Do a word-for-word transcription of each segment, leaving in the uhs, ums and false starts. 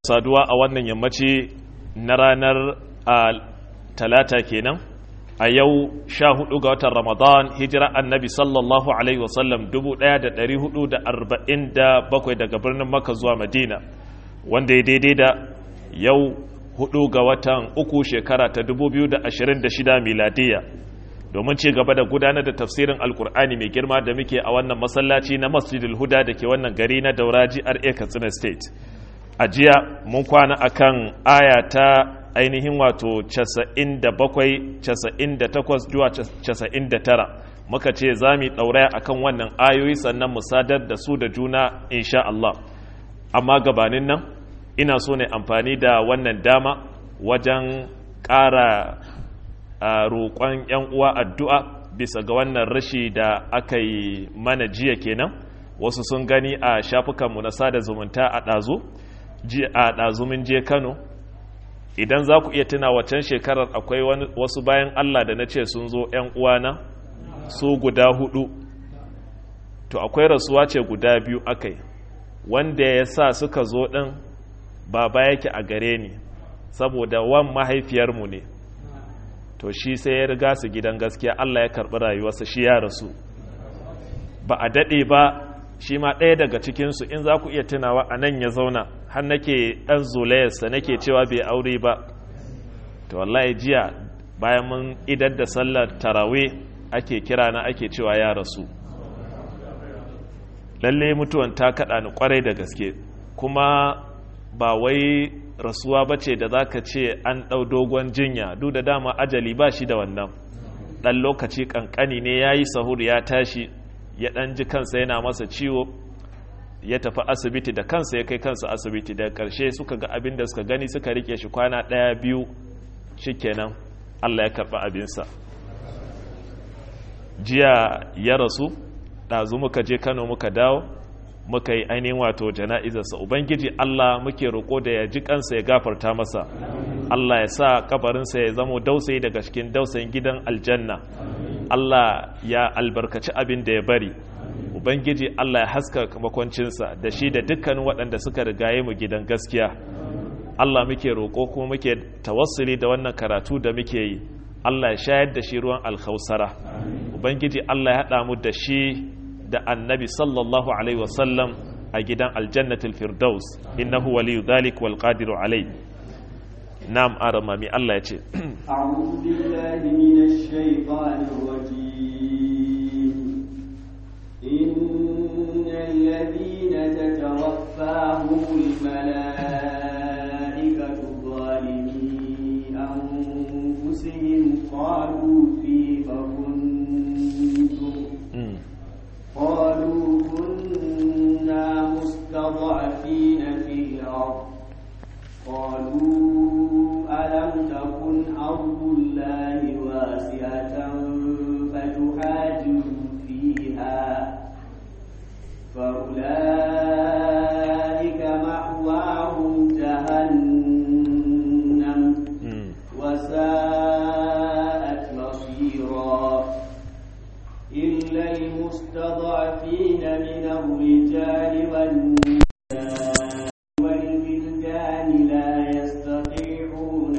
saduwa a wannan yammaci na ranar talata kenan a yau sha hudu ga watan ramadan hijira annabi sallallahu alaihi wasallam dubu daya da dari hudu da arba'in da bakwai daga birnin makka zuwa madina wanda ya daidai da yau hudu ga watan uku shekara ta dubu biyu da ashirin da shida miladiya domin ci gaba da gudanar da tafsirin alkur'ani mai girma da muke a wannan masallaci na masjidul huda da ke wannan gari na dauraji R A Katsina State. A jiya mun kwana akan aya ta ainihin wato casa'in da bakwai, casa'in da takwas zuwa casa'in da tara muka ce za mu ɗauraya akan wannan ayoyi sannan mu sadar da su da juna insha Allah. Amma gabanin nan ina so ne amfani da wannan dama wajen ƙara roƙon 'yan uwa addu'a bisa ga wannan rashi da aka yi mana jiya kenan. Wasu sun gani a shafukanmu na sada zumunta a ɗazu a ɗazumin je Kano. Idan za ku iya tuna wacan shekarar akwai wasu bayan Allah da na ce sun zo 'yan uwana su guda hudu, to akwai rasuwa ce guda biyu akai wanda ya sa suka zo ɗin baba yake a gare ni saboda wan mahaifiyarmu ne, to shi sai ya riga su gidan gaskiya, Allah ya karɓi rayuwarsa, shi ya rasu ba a daɗe ba. Shi ma ɗaya daga cikinsu in za ku iya tunawa a nan ya zauna har nake ɗan zolayarsa nake cewa bai aure ba, to wallahi jiya bayan mun idar da sallar tarawe ake kira na ake cewa ya rasu. Lalle mutuwan ta kaɗa ni ƙwarai da gaske, kuma ba wai rasuwa ba ce da za ka ce an ɗau dogon jinya, duk da dama ajali ba shi da wannan. Ɗan lokaci ƙanƙani ne ya yi sahur ya tashi ya ɗan ji kansa yana masa ciwo, ya tafi asibiti da kansa ya kai kansa asibiti, da ƙarshe suka ga abin da suka gani suka rike shi kwana ɗaya biyu shikenan Allah ya karɓi abinsa. Jiya ya rasu, ɗazu muka je Kano muka dawo muka yi ainihin wato jana'izarsa. Ubangiji Allah muke roƙo da ya ji kansa ya gafarta masa, Allah ya sa kabarinsa ya zamo dausayi daga cikin dausayin gidan aljanna, Allah ya albarkaci abin da ya bari, Ubangiji Allah ya haska makwancinsa da shi da dukkanin waɗanda suka rigaye mu gidan gaskiya. Allah muke roƙo kuma muke tawassuli da wannan karatu da muke yi, Allah ya shayar da shi ruwan alkhausara. Ubangiji Allah ya haɗa mu da shi da annabi sallallahu alaihi wasallam a gidan aljannatul firdaus, innahu waliyu dhalik wal qadiru alai. Na'am aramami Allah ya ce a'udhu billahi minash shaitanir rajim innal ladhina tatawaffahumul malaikatu zalimi anfusihim qalu fima kuntum qalu kunna mustad'afina fil ard qalu ألم تكن أرض الله واسعة فتهاجروا فيها فأولئك مأواهم جهنم وساءت مصيرا إلا المستضعفين من الرجال والنساء والولدان لا يستطيعون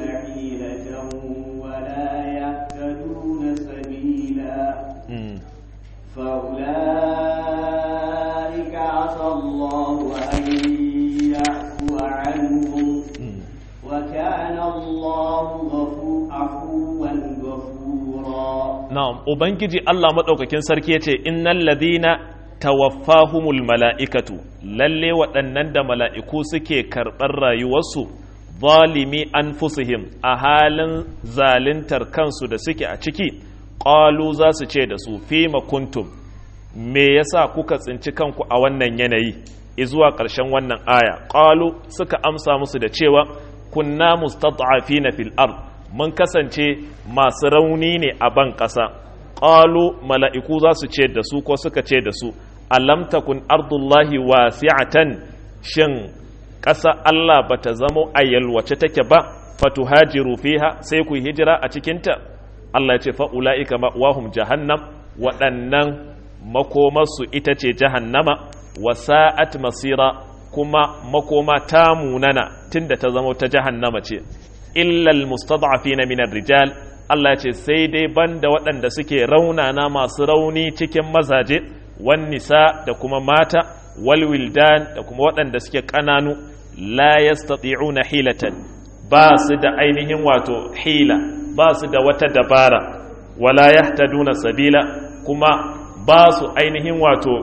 فأولئك عسى الله أن يعفو عنهم وكان الله عفوا غفورا. نعم وبنجي الله مدوكاكين sarki yace innal ladina tawaffahumul malaikatu, lalle waɗannan da mala'iku suke karɓar rayuwarsu zalimi anfusihim a halin zalintar kansu da suke a ciki, ƙalu za su ce da su fi makuntum, me yasa kuka tsinci kanku a wannan yanayi izuwa ƙarshen wannan aya. Ƙalu suka amsa musu da cewa kunna mustad'afina fil ard, mun kasance masu rauni ne a ban ƙasa. Ƙalu mala'iku za su ce da su ko suka ce da su alam takun ardullahi wasi'atan, shin ƙasa Allah bata zamo a yalwace take ba, fatuhajiru fiha, sai ku hijira a cikinta. Allah ya ce fa'ula'ika ma'wahum jahannam, waɗannan makomarsu ita ce jahannama, wa sa'at masira kuma makoma ta munana tunda ta zama ta jahannama ce illa almustad'afina min ar-rijal Allah ya ce sai dai banda waɗanda suke raunana masu rauni cikin mazaje wan nisa da kuma mata wal wildan da kuma waɗanda suke ƙananu la yastati'una hilatan ba su da ainihin wato hila ba su da wata dabara wala yahtaduna sabila kuma ba su ainihin wato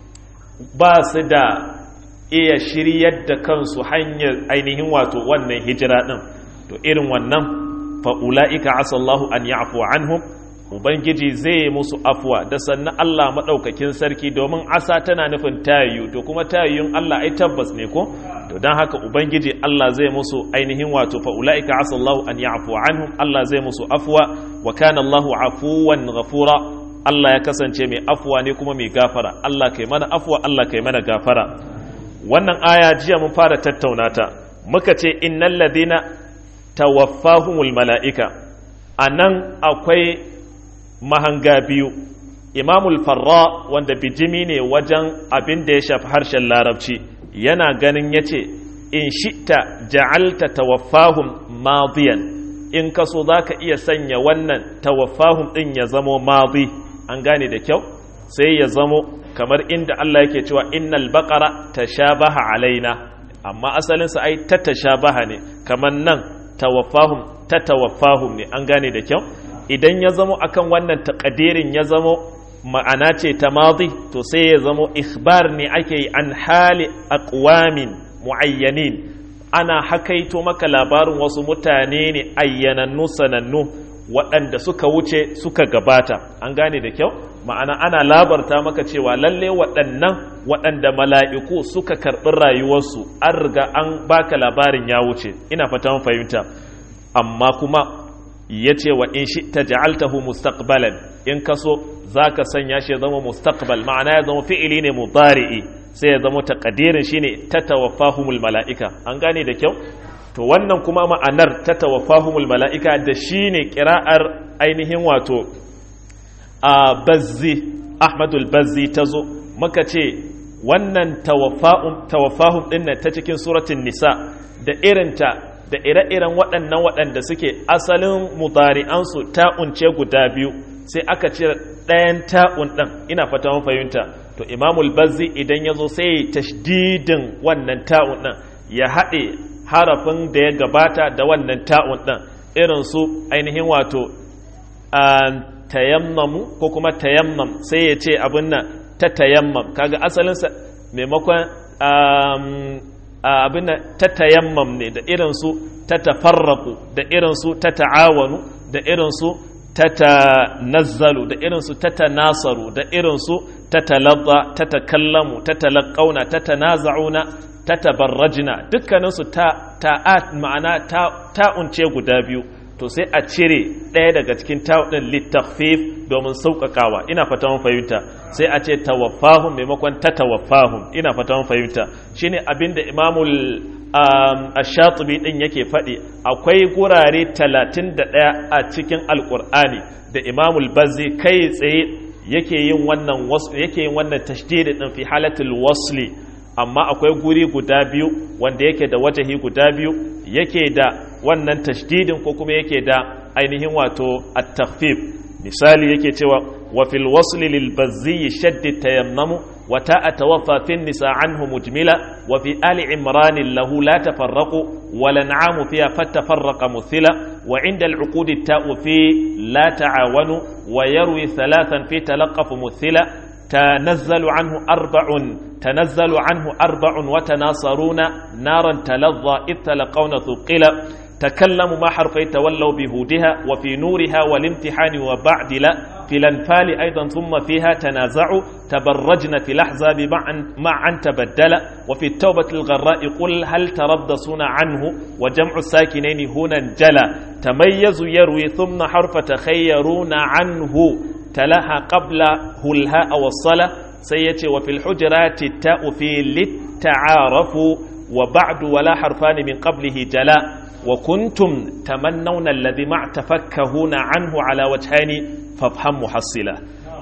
ba su da iya shiryar da kansu hanyar ainihin wato wannan hijira din to irin wannan fa ulaika asallahu an ya'fu anhum ubangiji zai musu afwa da sannan Allah madaukakin sarki domin asa tana nufin tayu to kuma tayun Allah ai tabbas ne ko to dan haka ubangiji Allah zai musu ainihin wato fa ulaika asallahu an ya'fu anhum Allah zai musu afwa wa kana Allahu afuwan ghafura Allah ya kasance mai afwa ne kuma mai gafara Allah kai mana afwa Allah kai mana gafara wannan aya jiya mun fara tattauna ta muka ce innal ladina tawaffahumul malaika anan akwai mahanga biyu imamul farra wanda bijimi ne wajen abin da ya shafi harshen larabci yana ganin yace in shi'ta ja'alta tawaffahum madiyan in kaso zaka iya sanya wannan tawaffahum din ya zamo madi an gane da kyau sai ya zamo kamar inda Allah yake cewa innal baqara tashabaha alaina amma asalin sa ai ta tashabaha ne kamar nan tawaffahum ta tawaffahum ne an gane da kyau idan ya zamo akan wannan taqdirin ya zamo ma'ana ce ta madi to sai ya zamo ikhbar ne ake yi an hali aqwamin muayyanin ana hakaito maka labarin wasu mutane ne ayyanannu sanannu waɗanda suka wuce suka gabata an gane da kyau ma'ana ana labarta maka cewa lalle waɗannan waɗanda mala'iku suka karɓi rayuwarsu an riga an baka labarin ya wuce ina fatan fahimta amma kuma ya ce wa in shi ta ja'altahu mustaqbalan in kaso za ka sanya shi ya zama mustaqbal ma'ana ya zama fi'ili ne mudari'i sai ya zama taqdirin shine tatawaffahumul mala'ika an gane da kyau to wannan kuma ma'anar tatawaffahumul mala'ika da shine qira'ar ainihin wato a bazzi ahmadul bazzi tazo muka ce wannan tawaffahum tawaffahum din ta cikin suratul nisa da irinta da ire-iren waɗannan waɗanda suke asalin mudari'ansu ta'unce guda biyu sai aka cire ɗayan ta'un ɗin ina fata mun fahimta to imamul bazzi idan ya zo sai tashdidin wannan ta'un ɗin ya haɗe harafin da ya gabata da wannan ta'un ɗin irin su ainihin wato tayammamu ko kuma tayammam sai ya ce abin nan ta tayammam kaga asalinsa maimakon abin da ta tayammam ne da irinsu ta tafarraku da irinsu ta ta'awanu da irinsu ta tanazzalu da irinsu ta tanasaru da irinsu ta talazza ta takallamu ta talaqauna ta tanaza'una ta tabarrajna dukkaninsu ta ta'at ma'ana ta ta'unce guda biyu to sai a cire ɗaya daga cikin ta'udin littafif domin sauƙaƙawa ina fata mun fahimta sai a ce tawaffahum maimakon ta tawaffahum ina fata mun fahimta shine abinda imamul ash-shatibi din yake faɗi akwai gurare talatin da ɗaya a cikin alqur'ani da imamul bazzi kai tsaye yake yin wannan yake yin wannan tashdid din fi halatul wasli amma akwai guri guda biyu wanda yake da wajahi guda biyu yake da wannan tashdidin ko kuma yake da ainihin wato at-takhfif misali yake cewa wa fil wasli lil bazzi shadd tayammamu wa ta'a tawaffa fi nisa anhu mujmila wa fi ali imran lahu la tafarraqu wa lan'amu fiha fatafarraqa muthila wa 'inda al-'uqud at-ta'u fi la ta'awanu wa yarwi thalathan fi talaqqaf muthila تنزل عنه أربع تنزل عنه أربع وتناصرون نارا تلظى إذ تلقون ثقلا تكلموا ما حرفي تولوا بهودها وفي نورها والامتحان وبعد لا في الأنفال أيضا ثم فيها تنازعوا تبرجن في الأحزاب معا تبدل وفي التوبة الغراء قل هل تربصون عنه وجمع الساكنين هنا انجلى تميزوا يروي ثم حرف تخيرون عنه تلاها قبل الهاء والصلة سيتي وفي الحجرات التاء في للتعارف وبعد ولا حرفان من قبله جلاء وكنتم تمنون الذي مع تفكهون عنه على وجهين فافهم محصلا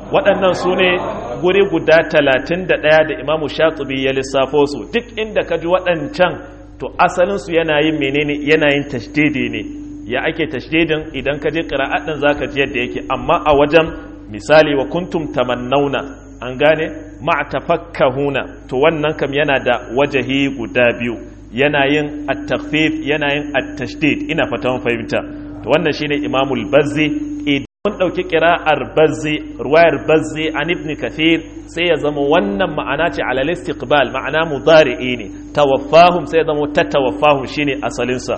waɗannan su ne guri guda talatin da ɗaya da imamu shatubi ya lissafo su duk inda ka ji waɗancan to asalinsu yana yin menene yana yin tashdidi ne ya ake tashdidin idan ka je ƙira'at ɗin za ka ji yadda yake amma a wajen misali wa kuntum tamannauna an gane ma'a tafakkahuna to wannan kam yana da wajahi guda biyu yana yin at-takhfif yana yin at-tashdid ina fatan fahimta to wannan shine imamul bazzi idan mun dauki qira'ar bazzi ruwayar bazzi an ibn kathir sai ya zama wannan ma'ana ce ala istiqbal ma'ana mudari'i ne tawaffahum sai ya zama tatawaffahum shine asalin sa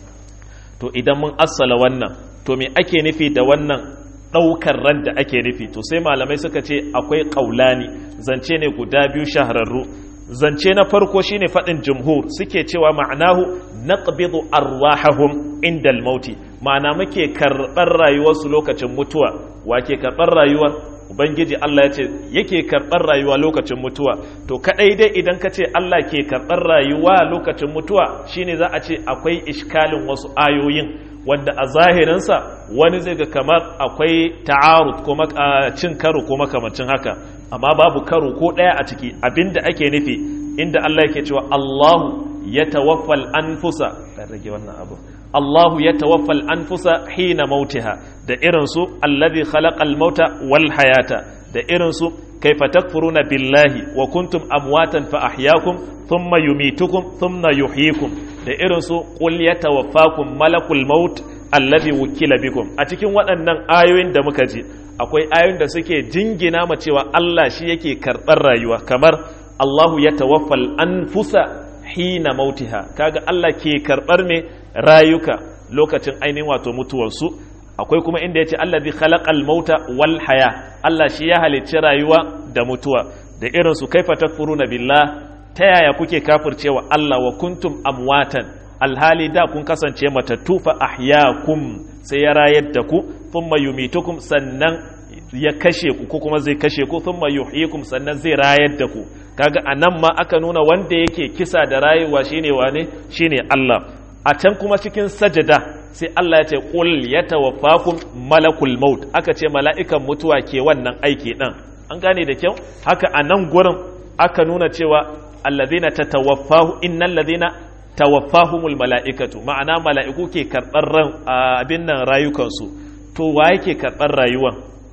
to idan mun assala wannan to me ake nufi da wannan daukar ran da ake nufi to sai malamai suka ce akwai qaulani zance ne guda biyu shahararru zance na farko shine fadin jumhur suke cewa ma'anahu naqbidu arwahahum inda al-mauti ma'ana muke karbar rayuwarsu lokacin mutuwa wake karbar rayuwar ubangiji Allah ya ce yake karbar rayuwa lokacin mutuwa to kadai dai idan ka ce Allah ke karbar rayuwa lokacin mutuwa shine za a ce akwai iskalin wasu ayoyin wanda a zahirinsa wani zai ga kamar akwai ta'arud ko cin karo ko makamancin haka amma babu karo ko ɗaya a ciki abinda ake nufi inda Allah yake cewa Allahu ya tawaffal anfusa da rage wannan abu Allahu ya tawaffal anfusa hina mautiha da irin su allazi khalaqal mauta wal hayata da irin su kaifa takfuruna billahi wa kuntum amwatan fa ahyaakum thumma yumitukum thumma yuhyikum da irin su qul yatawaffakum malakul maut allazi wukila bikum a cikin waɗannan ayoyin da muka ji akwai ayoyin da suke jingina ma cewa Allah shi yake karɓar rayuwa kamar Allahu ya tawaffal anfusa hina mautiha kaga Allah ke karɓar me rayuka lokacin ainihin wato mutuwarsu akwai kuma inda yace allazi khalaqal mauta wal haya Allah shi ya halicci rayuwa da mutuwa da irin su kaifa takfuruna billah ta yaya kuke kafircewa Allah wa kuntum amwatan alhali da kun kasance matattu fa ahyaakum sai ya rayar da ku thumma yumitukum sannan ya kashe ku ko kuma zai kashe ku thumma yuhyikum sannan zai rayar da ku kaga anan ma aka nuna wanda yake kisa da rayuwa shine wane shine Allah a can kuma cikin sajada sai Allah ya ce qul yatawaffakum malakul maut aka ce mala'ikan mutuwa ke wannan aiki din an gane da kyau haka anan gurin aka nuna cewa alladhina tatawaffahu innal ladhina tawaffahumul mala'ikatu ma'ana mala'iku ke karɓar ran abin nan rayukansu to wa yake karɓar rayuwan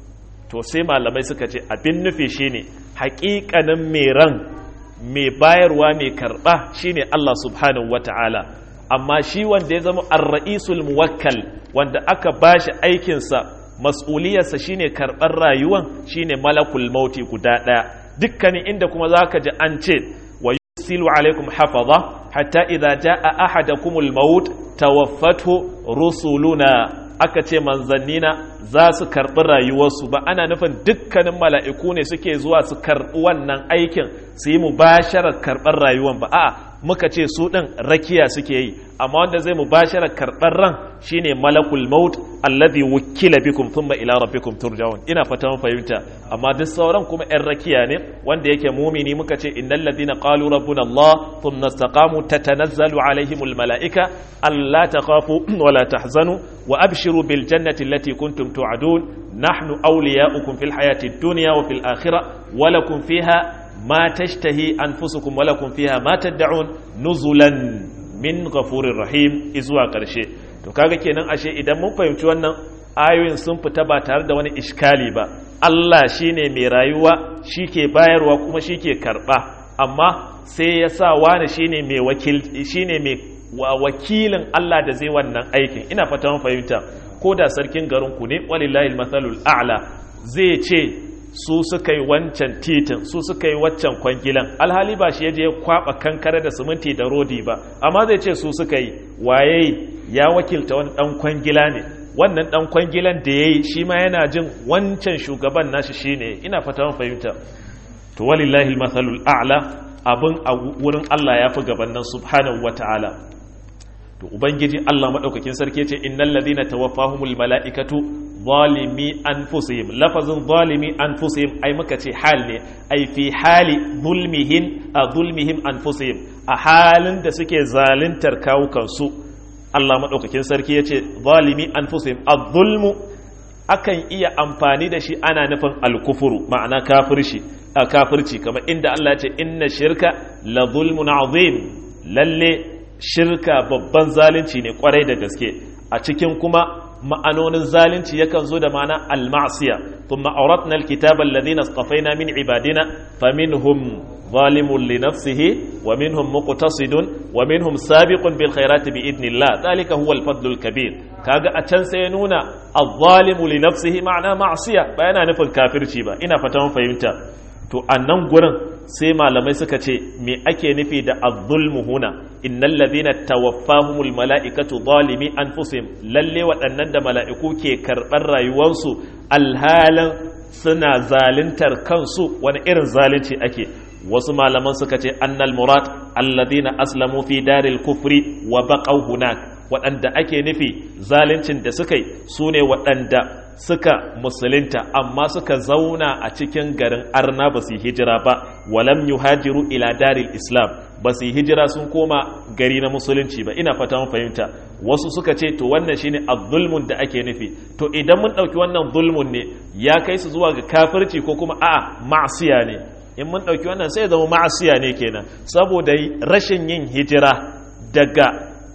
to sai malamai suka ce abin nufi shine haƙiƙanin mai ran mai bayarwa mai karɓa shine Allah subhanahu wata'ala amma shi wanda ya zama ar-ra'isul muwakkal wanda aka bashi aikinsa mas'uliyarsa shine karɓar rayuwan shine malakul mauti guda ɗaya dukkanin inda kuma zaka ji an ce wa yusilu alaikum hafaza hatta idza jaa ahadakumul maut tawaffathu rusuluna aka ce manzannina za su karɓi rayuwarsu ba ana nufin dukkanin mala'iku ne suke zuwa su karɓi wannan aikin su yi mubasharar karɓar rayuwan ba a'a muka ce su ɗin rakiya suke yi amma wanda zai mubasharar karɓar ran shine malakul maut alladhi wukila bikum thumma ila rabbikum turja'un ina fata mun fahimta amma duk sauran kuma ɗan rakiya ne wanda yake mumini muka ce innal ladina qalu rabbuna Allah thumma istaqamu tatanazzalu alaihimul malaika alla takhafu wa la tahzanu wa abshiru bil jannati allati kuntum tu'adun nahnu awliya'ukum fil hayati ad-dunya wa fil akhirah wa lakum fiha ما تشتهي أنفسكم ولكم فيها ما تدعون نزلا من غفور رحيم إزوا قرشي to kaga kenan ashe idan mun fahimci wannan ayoyin sun fita ba tare da wani iskali ba Allah shine mai rayuwa shike bayarwa kuma shike karba amma sai ya sa wani shine mai wakil shine mai wakilin Allah da zai wannan aikin ina fata mun fahimta ko da sarkin garin ku ne walillahi almathalul a'la zai ce su suka yi wancan titin su suka yi waccan kwangilan alhali ba shi yaje ya kwaba kankare da siminti da rodi ba amma zai ce su suka yi waye ya wakilta wani dan kwangila ne wannan dan kwangilan da yayi shi ma yana jin wancan shugaban nashi shine ina fata mun fahimta to walillahi almathalul a'la abun a wurin Allah yafi gaban nan subhanahu wataala to ubangiji Allah madaukakin sarki yace innal ladina tawaffahumul malaikatu zalimi anfusihim lafazin zalimi anfusihim ai muka ce hal ne ai fi hali zulmihim a zulmihim anfusihim a halin da suke zaluntar kawukan su Allah madaukakin sarki yace zalimi anfusihim az-zulmu akan iya amfani da shi ana nufin alkufuru ma'ana kafirci a kafirci kamar inda Allah ya ce inna shirka la zulmun azim lalle shirka babban zalunci ne kwarai da gaske a cikin kuma ma'anonin zalunci yakan zo da ma'ana al-ma'siya thumma awratna al-kitaba alladhina istafaina min ibadina faminhum zalimun li nafsihi wa minhum muqtasidun wa minhum sabiqun bil khairati bi idnillah dhalika huwa al-fadlu al-kabir kaga a can sai ya nuna az-zalimu li nafsihi ma'ana ma'siya ba yana nufin kafirci ba ina fata mun fahimta to annan gurin sai malamai suka ce me ake nufi da az-zulmu huna innal ladhina tawaffahumul mala'ikatu zalimi anfusihim lalle waɗannan da mala'iku ke karɓar rayuwarsu alhalan suna zaluntar kansu wani irin zalunci ake wasu malaman suka ce annal murad alladhina aslamu fi daril kufri wa baqaw hunak waɗanda ake nufi zaluncin da suka yi su ne waɗanda suka musulunta amma suka zauna a cikin garin arna ba su yi hijira ba walam yuhajiru ila daril islam ba su yi hijira sun koma gari na musulunci ba ina fata mun fahimta wasu suka ce to wannan shine az-zulmun da ake nufi to idan mun ɗauki wannan zulmun ne ya kai su zuwa ga kafirci ko kuma a'a ma'siya ne in mun ɗauki wannan sai ya zama ma'asiya ne kenan saboda rashin yin hijira daga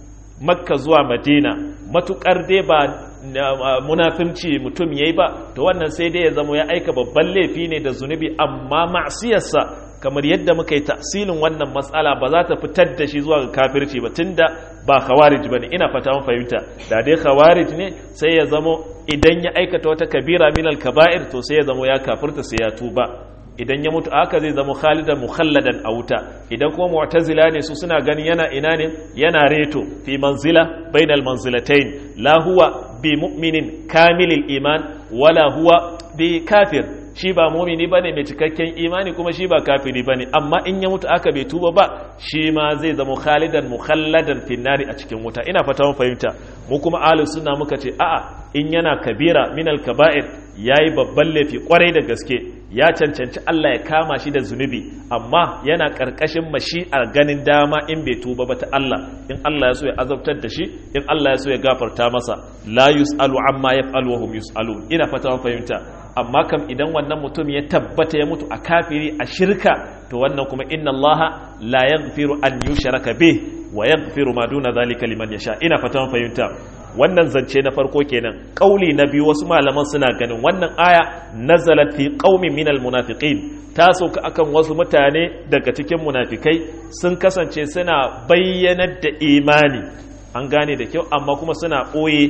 makka zuwa madina matukar dai ba munafinci mutum ya yi ba to wannan sai dai ya zama ya aika babban laifi ne da zunubi amma ma'asiyarsa kamar yadda muka yi tafsilin wannan matsala ba za ta fitar da shi zuwa ga kafirci ba tunda ba khawarij bane ina fata mun fahimta da dai khawarij ne sai ya zama idan ya aikata wata kabira min al-kaba'ir to sai ya zama ya kafirta sai ya tuba idan ya mutu aka zai zama khalidan mukhalladan a wuta idan kuma mu'tazila ne su suna ganin yana ina ne yana reto fi manzila bainal manzilatayn la huwa bi mu'minin kamilil iman wala huwa bi kafir shi ba mu'mini bane mai cikakken imani kuma shi ba kafiri bane amma in ya mutu aka bai tuba ba shi ma zai zama khalidan mukhalladan fi nari a cikin wuta ina fata mun fahimta mu kuma ahlus sunna muka ce a'a in yana kabira minal kaba'ir yayi babban laifi kwarai da gaske ya cancanci Allah ya kama shi da zunubi amma yana karkashin mashi'ar ganin dama in bai tuba ba ta Allah in Allah ya so ya azabtar da shi in Allah ya so ya gafarta masa la yus'alu amma yaf'alu wa hum yus'alun ina fata mun fahimta amma kam idan wannan mutum ya tabbata ya mutu a kafiri a shirka to wannan kuma inna Allah la yaghfiru an yushraka bih wa yaghfiru ma duna dhalika liman yasha ina fata mun fahimta wannan zance na farko kenan kauli na biyu wasu malaman suna ganin wannan aya nazalat fi qaumin minal munafiqin ta sauka akan wasu mutane daga cikin munafikai sun kasance suna bayyanar da imani an gane da kyau amma kuma suna ɓoye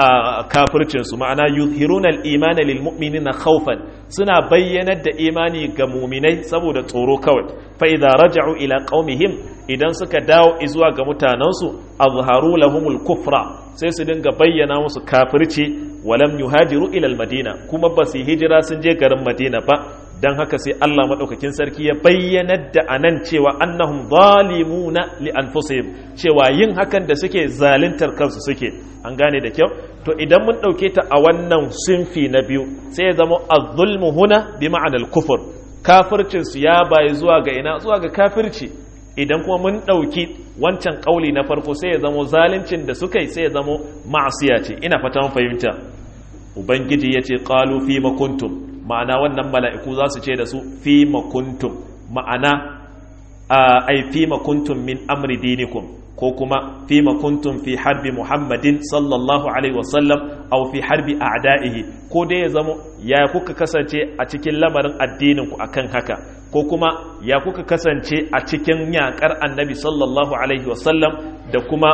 a kafircinsu ma'ana yuzhiruna al-imana lil mu'minina khawfan suna bayyanar da imani ga muminai saboda tsoro kawai fa idza raja'u ila qaumihim idan suka dawo zuwa ga mutanansu azharu lahumul kufra sai su dinga bayyana musu kafirci walam yuhajiru ila al-madina kuma ba su hijira sun je garin madina ba dan haka sai Allah madaukakin sarki ya bayyanar da anan cewa annahum zalimuna li anfusihim cewa yin hakan da suke zaluntar kansu suke an gane da kyau to idan mun dauke ta a wannan sinfi na biyu sai ya zama az-zulmu huna bi ma'ana al-kufr kafircin su ya bayi zuwa ga ina zuwa ga kafirci idan kuma mun dauki wancan kauli na farko sai ya zama zaluncin da suka yi sai ya zama ma'asiya ce ina fata mun fahimta ubangiji yace qalu fi ma kuntum ma'ana wannan mala'iku za su ce da su fi makuntum ma'ana ai fi makuntum min amri dinikum ko kuma fi makuntum fi harbi muhammadin sallallahu alaihi wasallam au fi harbi a'da'ihi ko dai ya zama ya kuka kasance a cikin lamarin addininku akan haka ko kuma ya kuka kasance a cikin yakar annabi sallallahu alaihi wasallam da kuma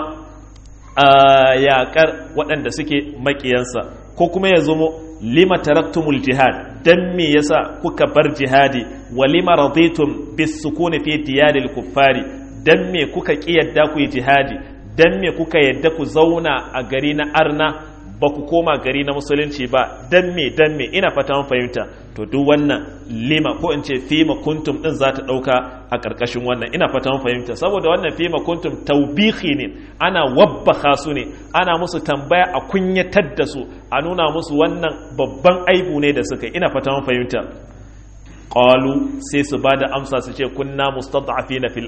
yakar waɗanda suke makiyansa ko kuma ya zama lima taraktumul jihad dan me yasa kuka bar jihadi wa lima raditum bis sukuni fi diyaril kuffari dan me kuka kiyarda ku yi jihadi dan me kuka yadda ku zauna a gari na arna ba ku koma gari na musulunci ba dan me dan me ina fata mun fahimta to duk wannan lima ko in ce fima kuntum din za ta dauka a karkashin wannan ina fata mun fahimta saboda wannan fima kuntum tawbihi ne ana wabbaha su ne ana musu tambaya a kunyatar da su a nuna musu wannan babban aibu ne da suka ina fata mun fahimta qalu sai su bada amsa su ce kunna mustad'afina fil ard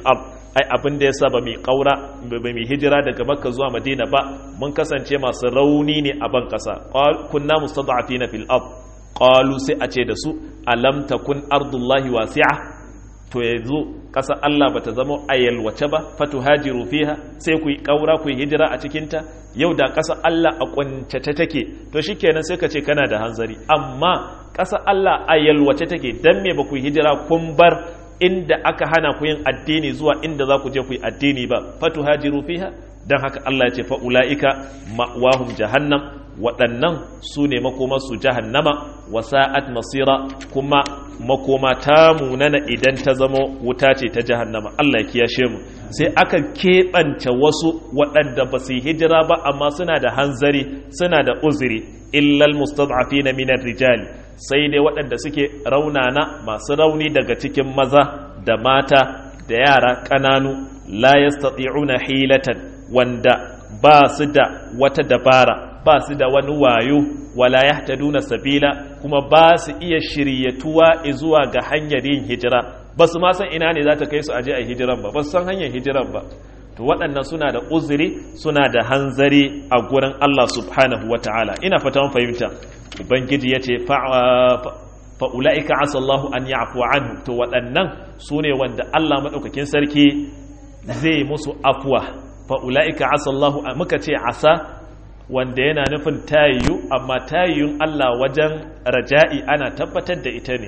ai abin da yasa ba mu kaura ba mu hijira daga makka zuwa madina ba mun kasance masu rauni ne a ban kasa kunna mustad'afina fil ard qalu sai a ce da su alam takun ardullahi wasi'a to yanzu ƙasar Allah ba ta zama a yalwace ba fatuhajiru fiha sai ku yi ƙaura ku yi hijira a cikinta yau da ƙasar Allah a ƙuntace take to shikenan sai ka ce kana da hanzari amma ƙasar Allah a yalwace take dan me ba ku yi hijira kun bar inda aka hana ku yin addini zuwa inda za ku je ku yi addini ba fatuhajiru fiha dan haka Allah ya ce fa ulaika ma'wahum jahannam waɗannan su ne makomarsu jahannama wasa'at masira kuma makoma ta munana idan ta zama wuta ce ta jahannama Allah ya kiyashe mu sai aka keɓance wasu waɗanda ba su hijira ba amma suna da hanzari suna da uzuri illal mustad'afina min ar-rijali sai dai waɗanda suke raunana masu rauni daga cikin maza da mata da yara ƙananu la yastati'una hilatan wanda ba su da wata dabara ba su da wani wayo wala yahtaduna sabila kuma ba su iya shiryatuwa zuwa ga hanyar yin hijira ba su ma san ina ne za ta kai su aje a hijiran ba ba su san hanyar hijiran ba to waɗannan suna da uzuri suna da hanzari a gurin Allah subhanahu wataala ina fatan fahimta ubangiji yace fa fa ulaika asallahu an ya'fu anhu to waɗannan sune wanda Allah madaukakin sarki zai musu afwa fa ulaika asallahu muka ce asa wanda yana nufin tayiyu amma tayiyun Allah wajen raja'i ana tabbatar da ita ne